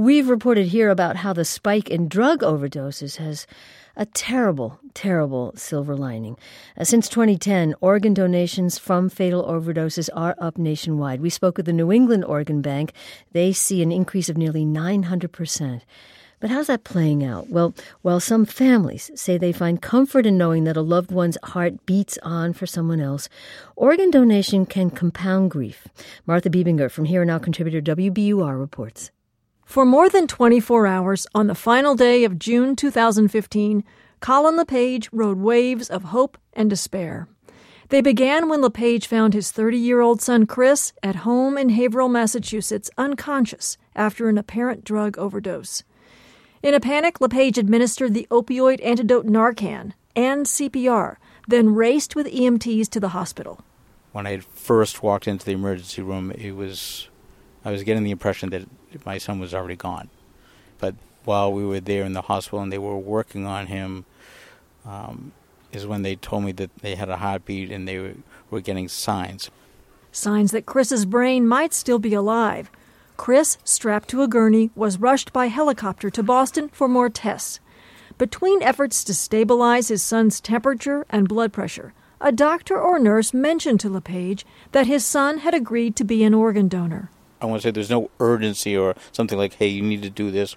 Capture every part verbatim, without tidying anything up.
We've reported here about how the spike in drug overdoses has a terrible, terrible silver lining. Uh, since twenty ten, organ donations from fatal overdoses are up nationwide. We spoke with the New England Organ Bank. They see an increase of nearly nine hundred percent. But how's that playing out? Well, while some families say they find comfort in knowing that a loved one's heart beats on for someone else, organ donation can compound grief. Martha Biebinger from Here and Now contributor W B U R reports. For more than twenty-four hours on the final day of June two thousand fifteen, Colin LePage rode waves of hope and despair. They began when LePage found his thirty-year-old son Chris at home in Haverhill, Massachusetts, unconscious after an apparent drug overdose. In a panic, LePage administered the opioid antidote Narcan and C P R, then raced with E M Ts to the hospital. When I first walked into the emergency room, it was I was getting the impression that my son was already gone. But while we were there in the hospital and they were working on him, um, is when they told me that they had a heartbeat and they were, were getting signs. Signs that Chris's brain might still be alive. Chris, strapped to a gurney, was rushed by helicopter to Boston for more tests. Between efforts to stabilize his son's temperature and blood pressure, a doctor or nurse mentioned to LePage that his son had agreed to be an organ donor. I want to say there's no urgency or something like, hey, you need to do this.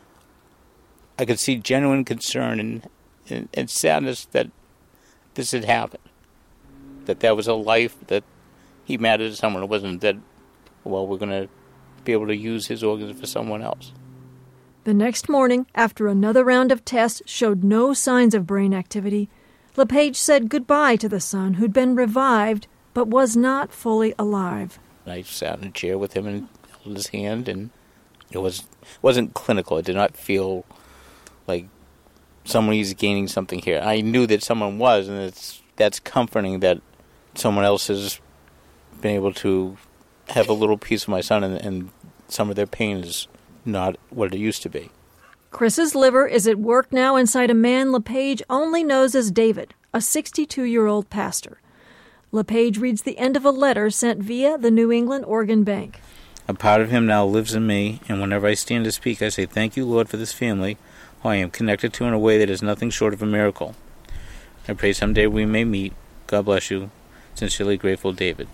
I could see genuine concern and, and, and sadness that this had happened. That that was a life, that he mattered to someone. It wasn't that, well, we're going to be able to use his organs for someone else. The next morning, after another round of tests showed no signs of brain activity, LePage said goodbye to the son who'd been revived but was not fully alive. I sat in a chair with him and held his hand, and it was, wasn't clinical. It did not feel like somebody's gaining something here. I knew that someone was, and it's that's comforting that someone else has been able to have a little piece of my son, and, and some of their pain is not what it used to be. Chris's liver is at work now inside a man LePage only knows as David, a sixty-two-year-old pastor. LePage reads the end of a letter sent via the New England Organ Bank. A part of him now lives in me, and whenever I stand to speak, I say, thank you, Lord, for this family, who I am connected to in a way that is nothing short of a miracle. I pray someday we may meet. God bless you. Sincerely grateful, David.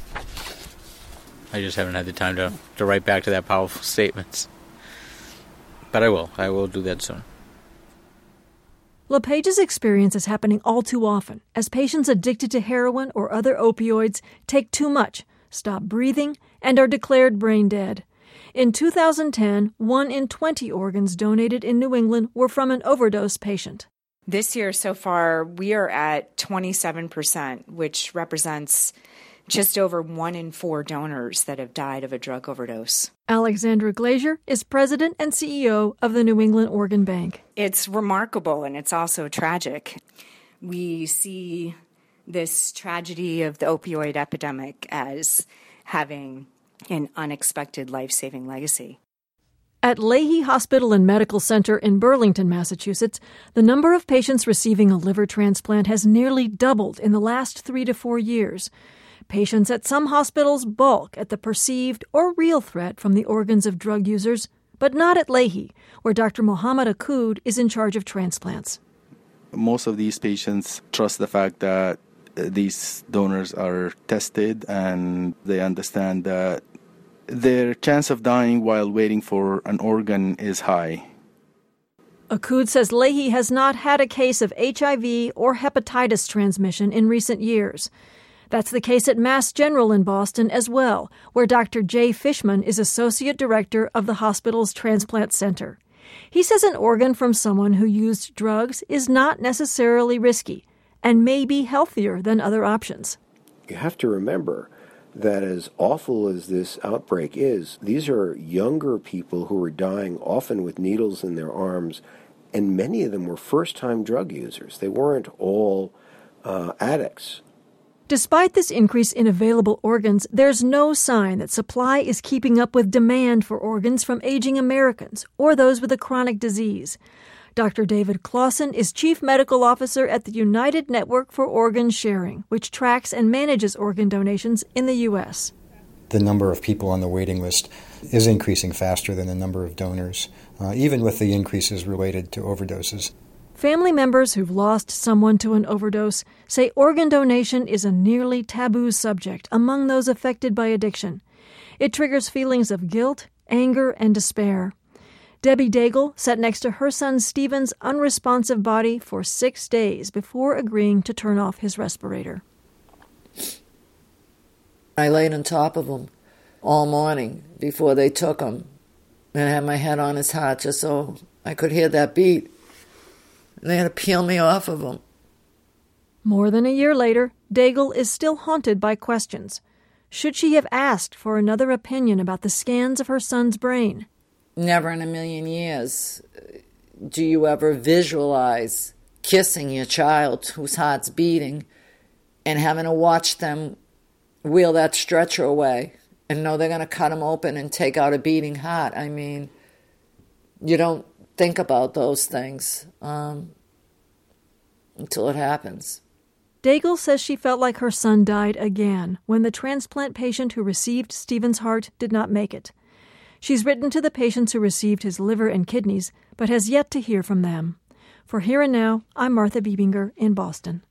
I just haven't had the time to, to write back to that powerful statements. But I will. I will do that soon. LePage's experience is happening all too often as patients addicted to heroin or other opioids take too much, stop breathing, and are declared brain dead. In two thousand ten, one in twenty organs donated in New England were from an overdose patient. This year so far, we are at twenty-seven percent, which represents just over one in four donors that have died of a drug overdose. Alexandra Glazier is president and C E O of the New England Organ Bank. It's remarkable, and it's also tragic. We see this tragedy of the opioid epidemic as having an unexpected life-saving legacy. At Leahy Hospital and Medical Center in Burlington, Massachusetts, the number of patients receiving a liver transplant has nearly doubled in the last three to four years. Patients at some hospitals balk at the perceived or real threat from the organs of drug users, but not at Leahy, where Doctor Mohammed Akoud is in charge of transplants. Most of these patients trust the fact that these donors are tested and they understand that their chance of dying while waiting for an organ is high. Akoud says Leahy has not had a case of H I V or hepatitis transmission in recent years. That's the case at Mass General in Boston as well, where Doctor Jay Fishman is Associate Director of the hospital's Transplant Center. He says an organ from someone who used drugs is not necessarily risky and may be healthier than other options. You have to remember that as awful as this outbreak is, these are younger people who are dying often with needles in their arms, and many of them were first-time drug users. They weren't all uh, addicts. Despite this increase in available organs, there's no sign that supply is keeping up with demand for organs from aging Americans or those with a chronic disease. Doctor David Clausen is Chief Medical Officer at the United Network for Organ Sharing, which tracks and manages organ donations in the U S. The number of people on the waiting list is increasing faster than the number of donors, uh, even with the increases related to overdoses. Family members who've lost someone to an overdose say organ donation is a nearly taboo subject among those affected by addiction. It triggers feelings of guilt, anger, and despair. Debbie Daigle sat next to her son Stephen's unresponsive body for six days before agreeing to turn off his respirator. I laid on top of him all morning before they took him, and I had my head on his heart just so I could hear that beat. And they had to peel me off of him. More than a year later, Daigle is still haunted by questions. Should she have asked for another opinion about the scans of her son's brain? Never in a million years do you ever visualize kissing your child whose heart's beating and having to watch them wheel that stretcher away and know they're going to cut him open and take out a beating heart. I mean, you don't think about those things um, until it happens. Daigle says she felt like her son died again when the transplant patient who received Stephen's heart did not make it. She's written to the patients who received his liver and kidneys, but has yet to hear from them. For Here and Now, I'm Martha Biebinger in Boston.